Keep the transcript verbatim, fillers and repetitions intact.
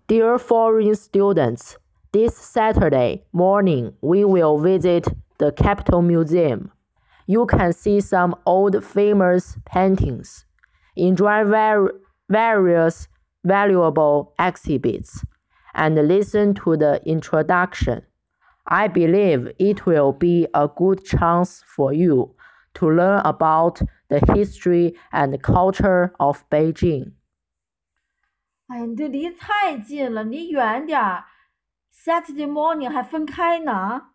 Dear foreign students, this Saturday morning we will visit the Capitol Museum. You can see some old famous paintings, enjoy var- various valuable exhibits, and listen to the introduction. I believe it will be a good chance for you to learn about the history and culture of Beijing. 哎，你这离太近了，离远点儿。Saturday morning 还分开呢。